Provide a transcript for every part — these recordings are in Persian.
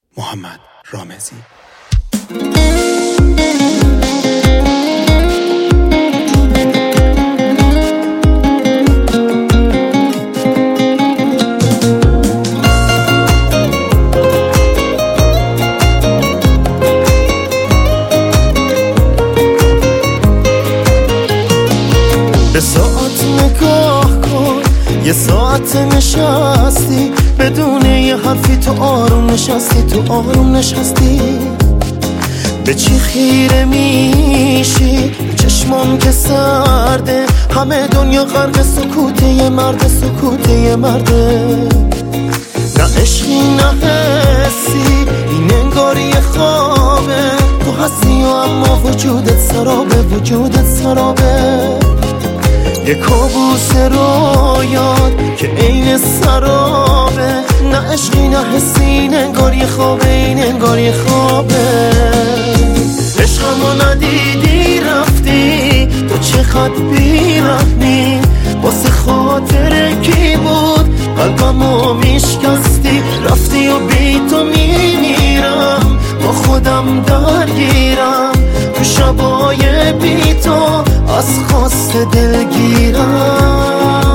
محمد رامزی. به ساعت نگاه کن، یه ساعت نشستی بدون یه حرفی، تو آروم نشستی، تو آروم نشستی. به چی خیره میشی؟ چشمام که سرده، همه دنیا غرق سکوته یه مرد، سکوته یه مرده. نه عشقی نه حسی، این انگار یه خوابه، تو هستی و اما وجودت سرابه، وجودت سرابه. یه کابوس رویات که عین سرابه، نه عشقی نه حسی، این انگار یه خوابه، این انگار یه خوابه. عشقمو ندیدی رفتی، تو چقدر بی‌رحمی، واسه خاطر کی بود قلبمو میشکستی. رفتی و بی تو میمیرم، با خودم درگیرم، تو شبای بی تو از خواست دلگیرم.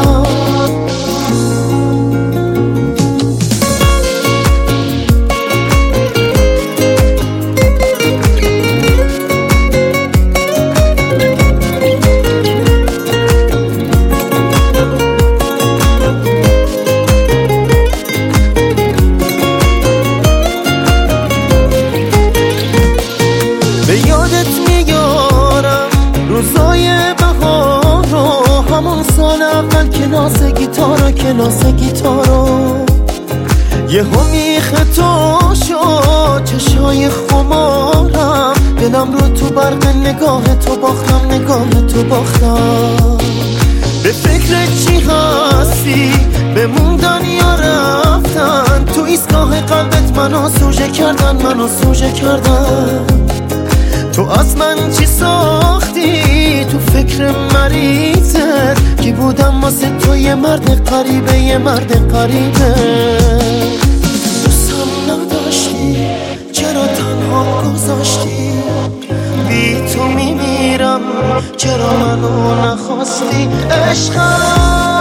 به یادت میارم روزای بهار رو، همون سال اول کلاس گیتارا، کلاس گیتارا. یه میخ تو شد چشای خمارم، دلم رو تو برق نگاه تو باختم، نگاه تو باختم. به فکر چی هستی؟ بموندن یا رفتن؟ تو ایستگاه قلبت منو سوژه کردن، منو سوژه کردن. تو از من چی ساختی؟ تو فکر مریضت کی بودم واسه تو، یه مرد غریبه، یه مرد غریبه. دوستم نداشتی، چرا تنها گذاشتی؟ بی تو میمیرم، چرا منو نخواستی؟ عشقم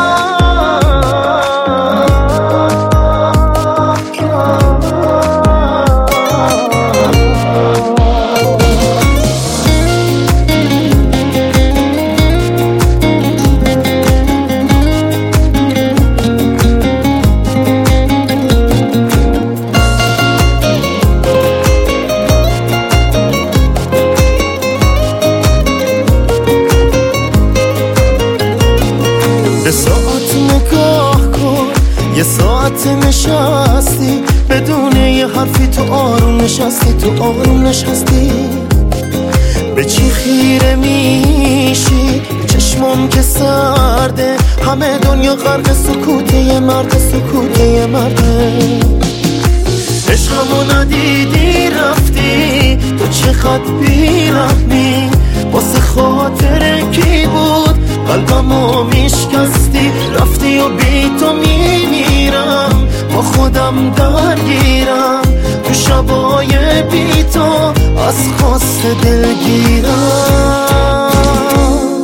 به ساعت نگاه کن، یه ساعت نشستی بدون یه حرفی، تو آروم نشستی، تو آروم نشستی. به چی خیره میشی؟ چشمام که سرده، همه دنیا غرق سکوته یه مرد، سکوته یه مرده. عشقمو ندیدی رفتی، تو چقدر بی‌رحمی، واسه خاطر کی بود قلبمو میشکستی. رفتی و بی تو میمیرم، با خودم درگیرم، تو شبای بی تو از خواست دلگیرم.